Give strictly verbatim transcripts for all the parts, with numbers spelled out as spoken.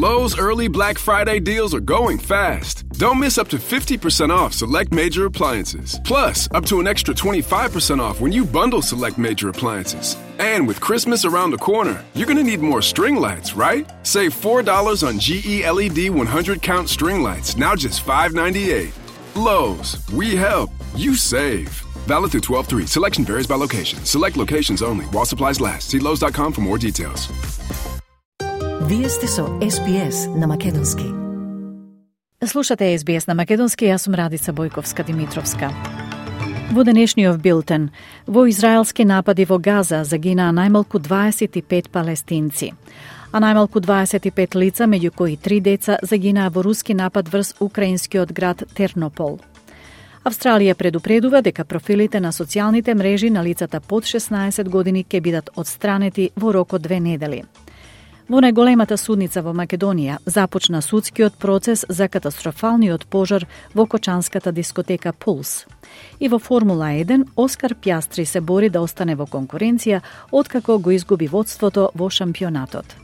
Lowe's early Black Friday deals are going fast. Don't miss up to fifty percent off select major appliances. Plus, up to an extra twenty-five percent off when you bundle select major appliances. And with Christmas around the corner, you're going to need more string lights, right? Save four dollars on G E L E D one hundred count string lights, now just five ninety-eight. Lowe's, we help, you save. Valid through twelve three. Selection varies by location. Select locations only. While supplies last. See lowes dot com for more details. Вие сте со Ес Би Ес на Македонски. Слушате Ес Би Ес на Македонски, јас сум Радица Бојковска-Димитровска. Во денешниот билтен, во израелски напади во Газа загинаа најмалку дваесет и пет палестинци, а најмалку дваесет и пет лица, меѓу кои три деца, загинаа во руски напад врз украинскиот град Тернопол. Австралија предупредува дека профилите на социјалните мрежи на лицата под шеснаесет години ќе бидат отстранети во рок од две недели. Во најголемата судница во Македонија започна судскиот процес за катастрофалниот пожар во кочанската дискотека Пулс. И во Формула еден Оскар Пјастри се бори да остане во конкуренција откако го изгуби водството во шампионатот.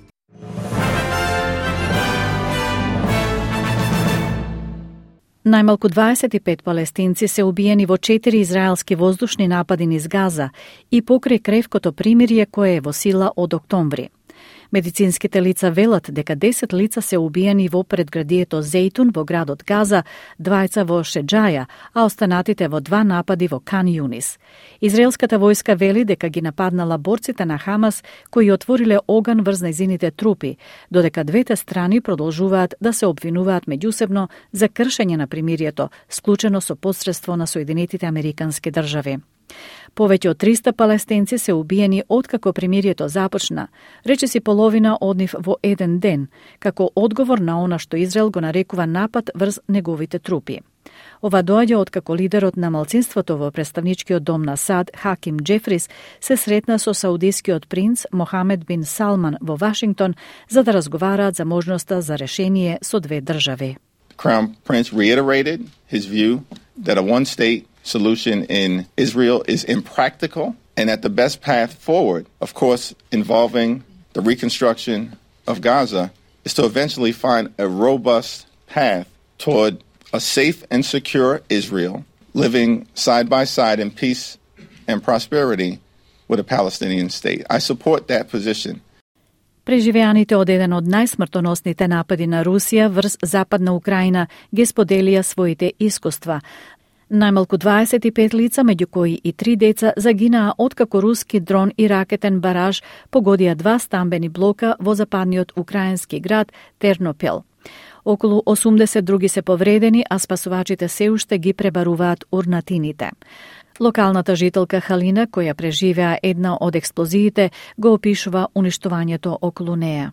Најмалку дваесет и пет палестинци се убиени во четири израелски воздушни напади низ Газа и покрај кревкото примирие кое е во сила од октомври. Медицинските лица велат дека десет лица се убиени во предградието Зейтун во градот Газа, двајца во Шеџаја, а останатите во два напади во Кан Јунис. Израелската војска вели дека ги нападнала борците на Хамас кои отвориле оган врз нејзините трупи, додека двете страни продолжуваат да се обвинуваат меѓусебно за кршење на примирието, склучено со посредство на Соединетите Американски држави. Повеќе од триста палестинци се убиени откако примирието започна, речиси половина од нив во еден ден, како одговор на она што Израел го нарекува напад врз неговите трупи. Ова доаѓа откако лидерот на малцинството во представничкиот дом на САД, Хаким Џефрис, се сретна со саудискиот принц Мохамед бин Салман во Вашингтон за да разговараат за можноста за решение со две држави. Crown Prince reiterated his view that a one-state solution in Israel is impractical and that the best path forward, of course, involving the reconstruction of Gaza, is to eventually find a robust path toward a safe and secure Israel living side by side in peace and prosperity with a Palestinian state. I support that position. Преживеаните од еден од најсмртоносните напади на Русија врз Западна Украина ги споделија своите искуства. Најмалку дваесет и пет лица, меѓу кои и три деца, загинаа откако руски дрон и ракетен бараж погодија два стамбени блока во западниот украински град Тернопил. Околу осумдесет други се повредени, а спасувачите се уште ги пребаруваат урнатините. Локалната жителка Халина, која преживеа една од експлозиите, го опишува уништувањето околу неа.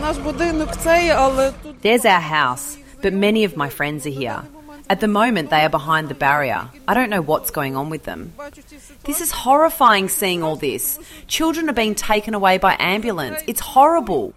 There's our house, but many of my friends are here. At the moment, they are behind the barrier. I don't know what's going on with them. This is horrifying seeing all this. Children are being taken away by ambulance. It's horrible.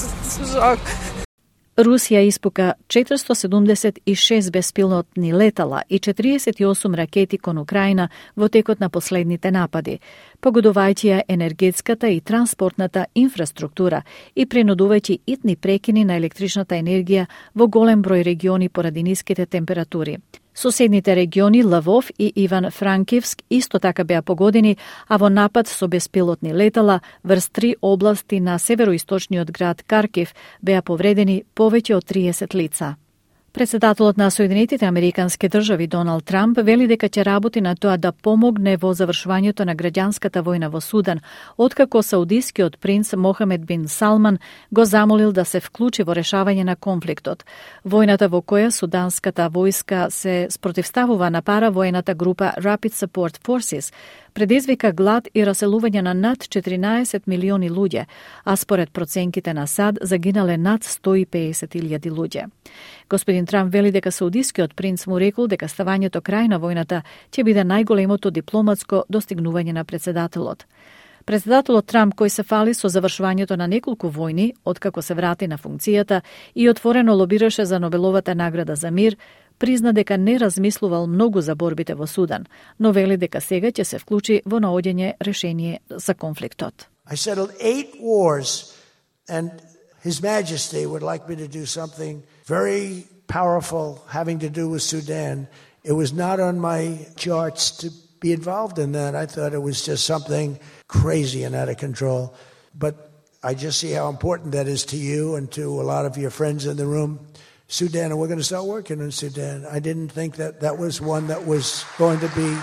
Русија испука четиристо седумдесет и шест беспилотни летала и четириесет и осум ракети кон Украина во текот на последните напади, погодувајќи ја енергетската и транспортната инфраструктура и принудувајќи итни прекини на електричната енергија во голем број региони поради ниските температури. Соседните региони Лвов и Иван-Франкивск исто така беа погодени, а во напад со беспилотни летала врз три области на североисточниот град Каркив беа повредени повеќе од триесет лица. Председателот на Соединетите Американски држави Доналд Трамп вели дека ќе работи на тоа да помогне во завршувањето на граѓанската војна во Судан, откако саудискиот принц Мохамед бин Салман го замолил да се вклучи во решавање на конфликтот. Војната во која суданската војска се спротивставува на паравојната група Rapid Support Forces предизвика глад и раселување на над четиринаесет милиони луѓе, а според проценките на САД загинале над сто и песет илјади луѓе. Господин Трамп вели дека саудискиот принц му рекол дека ставањето крај на војната ќе биде најголемото дипломатско достигнување на председателот. Председателот Трамп, кој се фали со завршувањето на неколку војни, откако се врати на функцијата и отворено лобираше за Нобеловата награда за мир, призна дека не размислувал многу за борбите во Судан, но вели дека сега ќе се вклучи во наоѓање решение за конфликтот. I settled eight wars and His Majesty would like me to do something very powerful having to do with Sudan. It was not on my charts to be involved in that. I thought it was just something crazy and out of control. But I just see how important that is to you and to a lot of your friends in the room. Sudan, and we're going to start working in Sudan. I didn't think that that was one that was going to be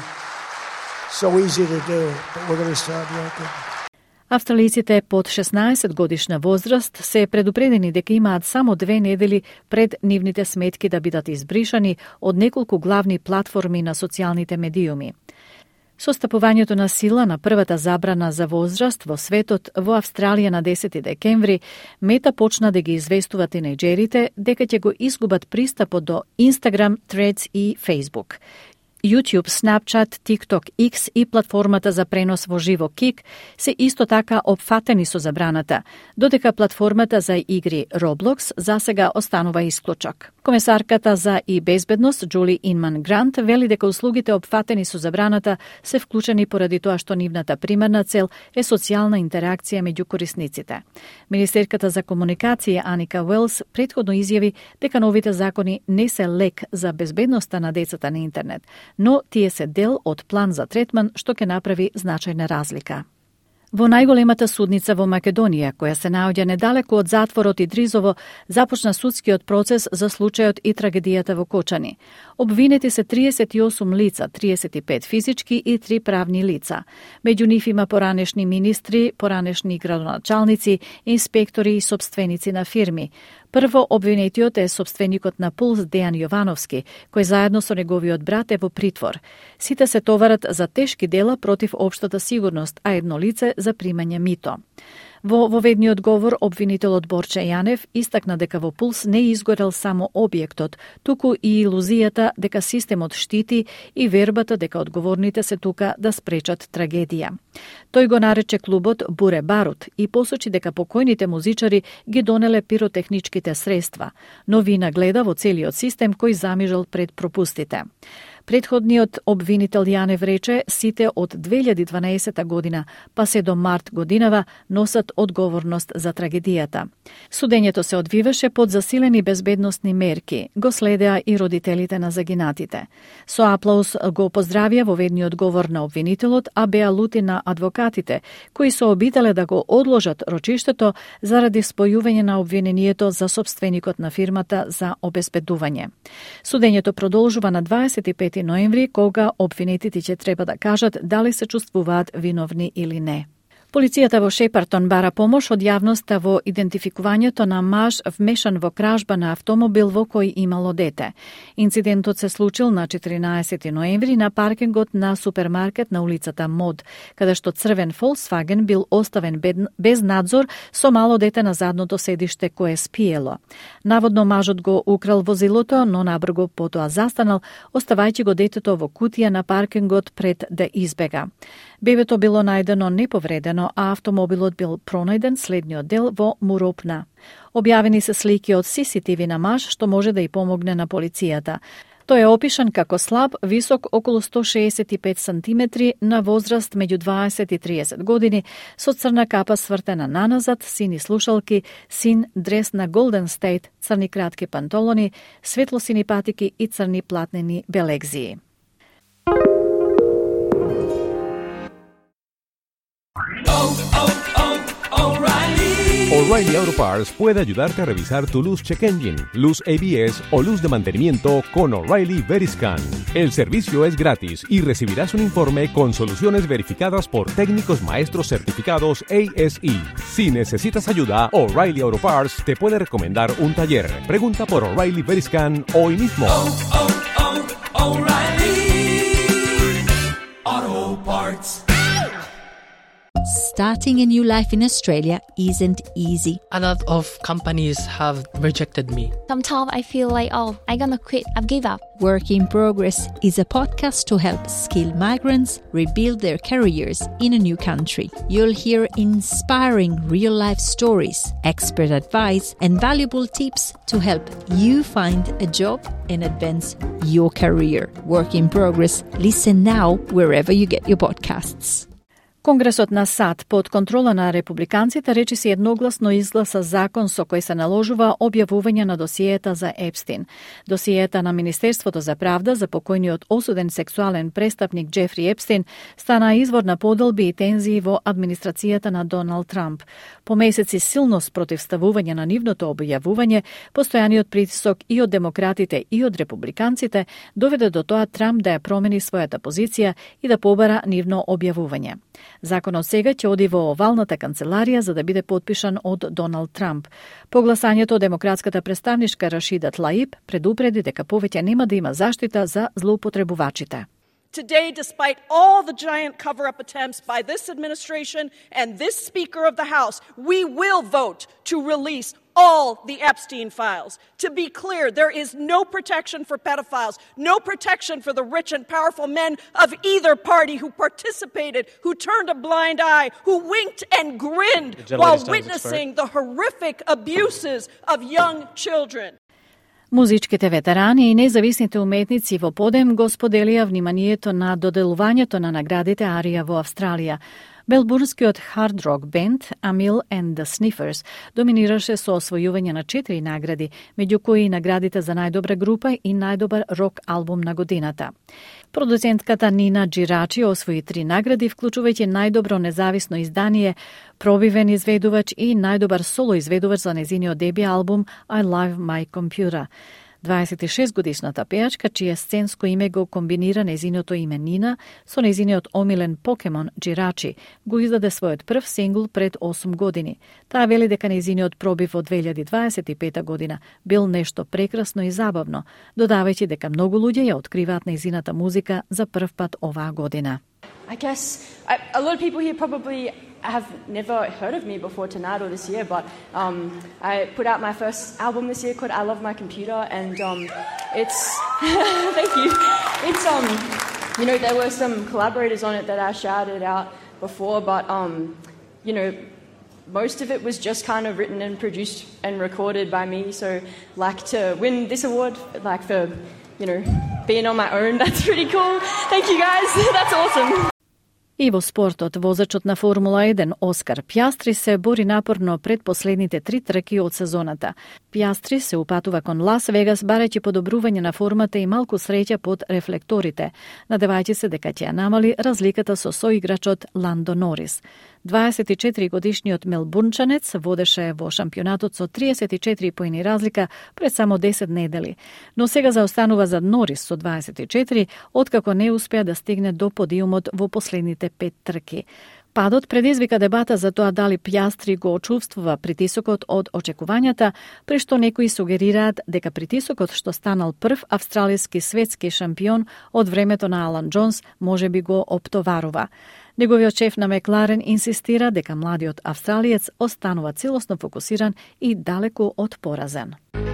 so easy to do, but we're going to start working. Австралиците под шеснаесет годишна возраст се предупредени дека имаат само две недели пред нивните сметки да бидат избришани од неколку главни платформи на социјалните медиуми. Со стапувањето на сила на првата забрана за возраст во светот во Австралија на десети декември, Мета почна да ги известува тинејџерите дека ќе го изгубат пристапот до Instagram, Threads и Facebook. YouTube, Snapchat, TikTok, X и платформата за пренос во живо Kik се исто така опфатени со забраната, додека платформата за игри Roblox засега останува исклучок. Комесарката за и безбедност Джули Инман Грант вели дека услугите опфатени со забраната се вклучени поради тоа што нивната примерна цел е социјална интеракција меѓу корисниците. Министерката за комуникација Аника Уелс претходно изјави дека новите закони не се лек за безбедноста на децата на интернет, но тие се дел од план за третман што ќе направи значајна разлика. Во најголемата судница во Македонија, која се наоѓа недалеку од затворот Идризово, започна судскиот процес за случајот и трагедијата во Кочани. Обвинети се триесет и осум лица, триесет и пет физички и три правни лица. Меѓу нив има поранешни министри, поранешни градоначалници, инспектори и сопственици на фирми. Прво обвинетиот е сопственикот на Пулс Дејан Јовановски, кој заедно со неговиот брат е во притвор. Сите се товарат за тешки дела против општата сигурност, а едно лице за примање мито. Во воведниот говор, обвинителот Борче Јанев истакна дека во Пулс не изгорел само објектот, туку и илузијата дека системот штити и вербата дека одговорните се тука да спречат трагедија. Тој го нарече клубот Буре Барут и посочи дека покојните музичари ги донеле пиротехничките средства, но вина гледа во целиот систем кој замижал пред пропустите. Предходниот обвинител Јанев рече сите од две илјади и дванаесета година па се до март годинава носат одговорност за трагедијата. Судењето се одвиваше под засилени безбедносни мерки, го следеа и родителите на загинатите. Со аплауз го поздравија воведниот говор на обвинителот, а беа лути на адвокатите, кои се обителе да го одложат рочиштето заради спојување на обвинението за сопственикот на фирмата за обезбедување. Судењето продолжува на дваесет и пети ноември, кога обвинетите ќе треба да кажат дали се чувствуваат виновни или не. Полицијата во Шепартон бара помош од јавноста во идентификувањето на маж вмешан во кражба на автомобил во кој имало дете. Инцидентот се случил на четиринаесети ноември на паркингот на супермаркет на улицата Мод, каде што црвен Volkswagen бил оставен без надзор со мало дете на задното седиште кое спиело. Наводно мажот го украл возилото, но набрзо потоа застанал, оставајќи го детето во кутија на паркингот пред да избега. Бебето било најдено неповредено, а автомобилот бил пронајден следниот дел во Муропна. Објавени се слики од Си Си Ти Ви на маж, што може да и помогне на полицијата. Тој е опишан како слаб, висок околу сто шеесет и пет сантиметри, на возраст меѓу дваесет и триесет години, со црна капа свртена наназад, сини слушалки, син дрес на Golden State, црни кратки пантолони, светлосини патики и црни платнени белегзии. O'Reilly Auto Parts puede ayudarte a revisar tu luz check engine, luz A B S o luz de mantenimiento con O'Reilly Veriscan. El servicio es gratis y recibirás un informe con soluciones verificadas por técnicos maestros certificados A S E. Si necesitas ayuda, O'Reilly Auto Parts te puede recomendar un taller. Pregunta por O'Reilly Veriscan hoy mismo. Oh, oh, oh, O'Reilly Auto Parts. Starting a new life in Australia isn't easy. A lot of companies have rejected me. Sometimes I feel like, oh, I'm gonna quit, I've given up. Work in Progress is a podcast to help skilled migrants rebuild their careers in a new country. You'll hear inspiring real-life stories, expert advice, and valuable tips to help you find a job and advance your career. Work in Progress. Listen now wherever you get your podcasts. Конгресот на САД под контрола на републиканците речиси едногласно изгласа закон со кој се наложува објавување на досиета за Епстин. Досиета на Министерството за правда за покојниот осуден сексуален престапник Джефри Епстин стана извор на поделби и тензии во администрацијата на Доналд Трамп. По месеци силно спротивставување на нивното објавување, постојаниот притисок и од демократите и од републиканците доведе до тоа Трамп да ја промени својата позиција и да побара нивно објавување. Законот сега ќе оди во овалната канцеларија за да биде подпишан од Доналд Трамп. По гласањето, демократската представничка Рашида Тлаиб предупреди дека повеќе нема да има заштита за злоупотребувачите. Today, despite all the giant cover-up attempts by this administration and this Speaker of the House, we will vote to release all the Epstein files. To be clear, there is no protection for pedophiles, no protection for the rich and powerful men of either party who participated, who turned a blind eye, who winked and grinned while witnessing the horrific abuses of young children. Музичките ветерани и независните уметници во подем го споделија вниманието на доделувањето на наградите Арија во Австралија. Мелбурнскиот хард-рок бенд Amil and the Sniffers доминираше со освојување на четири награди, меѓу кои наградите за најдобра група и најдобар рок албум на годината. Продуцентката Нина Джирачи освои три награди, вклучувајќи најдобро независно издание, пробивен изведувач и најдобар соло изведувач за незиниот деби албум I Love My Computer. дваесет и шест годишната пејачка, чие сценско име го комбинира незиното име Нина со незиниот омилен покемон Джирачи, го издаде својот прв сингл пред осум години. Таа вели дека незиниот пробив во две илјади дваесет и пета година бил нешто прекрасно и забавно, додавајќи дека многу луѓе ја откриваат незината музика за прв пат оваа година. I guess I, a lot of people here probably have never heard of me before tonight or this year, but um, I put out my first album this year called I Love My Computer, and um, it's thank you. It's um, you know, there were some collaborators on it that I shouted out before, but um, you know, most of it was just kind of written and produced and recorded by me. So, like, to win this award, like for you know being on my own, that's pretty cool. Thank you guys. That's awesome. И во спортот, возачот на Формула еден Оскар Пјастри се бори напорно пред последните три трки од сезоната. Пјастри се упатува кон Лас Вегас барајќи подобрување на формата и малку среќа под рефлекторите, надевајќи се дека ќе ја намали разликата со соиграчот Ландо Норис. дваесет и четири годишниот мелбурнчанец водеше во шампионатот со триесет и четири поени разлика пред само десет недели, но сега заостанува за Норис со дваесет и четири, откако не успеа да стигне до подиумот во последните пет трки. Падот предизвика дебата за тоа дали Пјастри го очувствува притисокот од очекувањата, при што некои сугерираат дека притисокот што станал прв австралиски светски шампион од времето на Алан Џонс може би го оптоварува. Неговиот шеф на Мекларен инсистира дека младиот австралиец останува целосно фокусиран и далеку од поразен.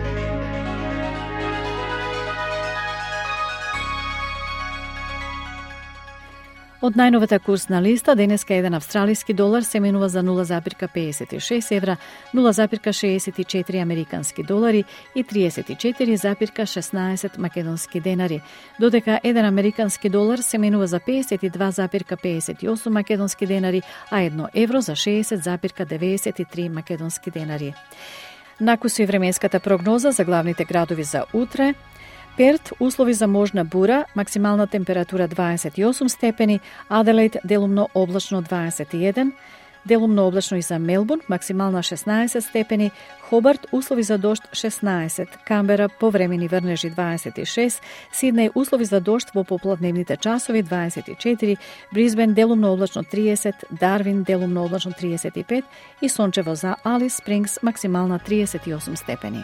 Од најновата курсна листа, денеска еден австралиски долар се менува за нула запирка педесет и шест евра, нула запирка шеесет и четири американски долари и триесет и четири запирка шеснаесет македонски денари, додека еден американски долар се менува за педесет и два запирка педесет и осум македонски денари, а едно евро за шеесет запирка деветдесет и три македонски денари. Накусу и временската прогноза за главните градови за утре. Перт, услови за можна бура, максимална температура дваесет и осум степени, Аделаид делумно облачно дваесет и еден, делумно облачно и за Мелбурн, максимална шеснаесет степени, Хобарт, услови за дожд шеснаесет, Камбера, повремени врнежи дваесет и шест, Сиднеј, услови за дожд во попладневните часови дваесет и четири, Бризбен, делумно облачно триесет, Дарвин, делумно облачно триесет и пет и сончево за Алис Спрингс, максимална триесет и осум степени.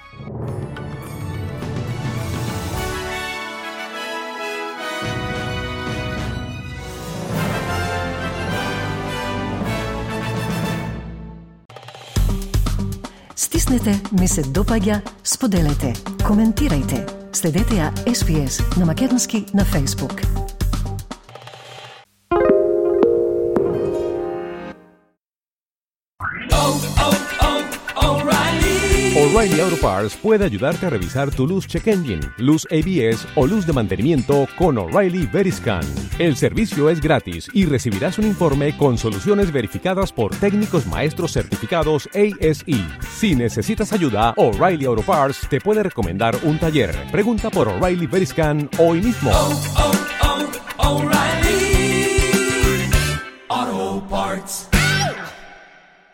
Стиснете, ми се допаѓа, споделете, коментирајте. Следете ја Ес Би Ес на македонски на Facebook. O'Reilly Auto Parts puede ayudarte a revisar tu luz check engine, luz A B S o luz de mantenimiento con O'Reilly Veriscan. El servicio es gratis y recibirás un informe con soluciones verificadas por técnicos maestros certificados A S E. Si necesitas ayuda, O'Reilly Auto Parts te puede recomendar un taller. Pregunta por O'Reilly Veriscan hoy mismo. Oh, oh.